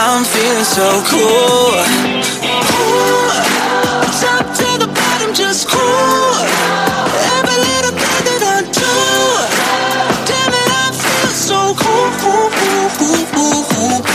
I'm feeling so cool. Cool. Top to the bottom, just cool. Every little thing that I do, damn it, I feel so cool.